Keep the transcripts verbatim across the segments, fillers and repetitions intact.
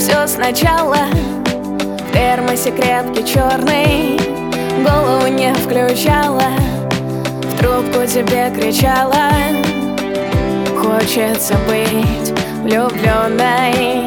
все сначала. В термосе крепкий черный, голову не включала, в трубку тебе кричала: хочется быть влюбленной.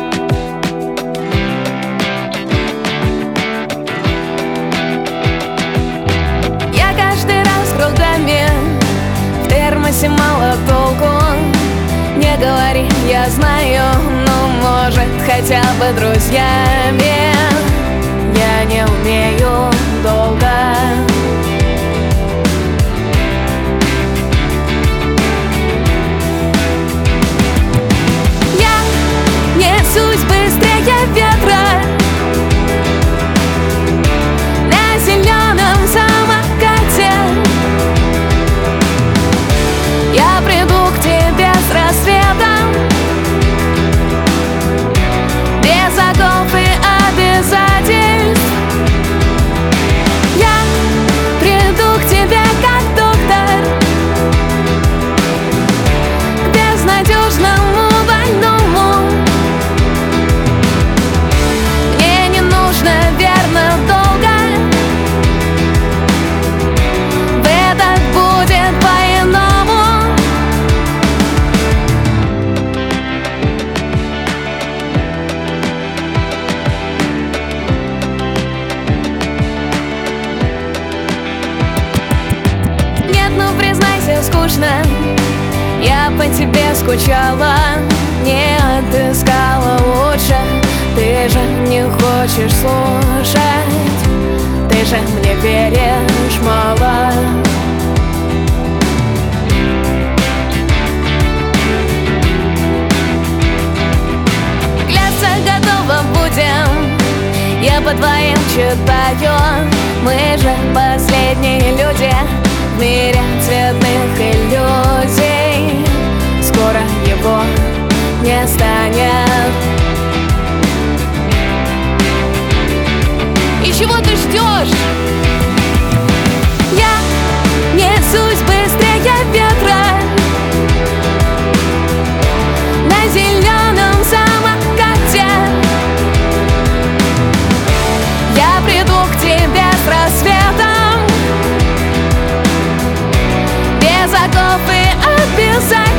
Я каждый раз кругами, в термосе мало толку. Не говори, я знаю, но может хотя бы друзьями. Я не умею долго. Я несусь быстрее ветра на зеленом самокате. Я приду к тебе с рассветом, без оков и обязательств. Я приду к тебе как доктор, к безнадежному больному. Мне не нужно верно долго, в этот будет по-иному. Скучно, я по тебе скучала, не отыскала лучше. Ты же не хочешь слушать, ты же мне веришь мало. Клясться готова будем, я по твоим читаю. Мы же последние люди в мире цветных иллюзий. Скоро его не станет. И чего ты ждешь? Я несусь быстрее ветра на зеленом самокате. Я приду к тебе с рассветом, без оков и обязательств.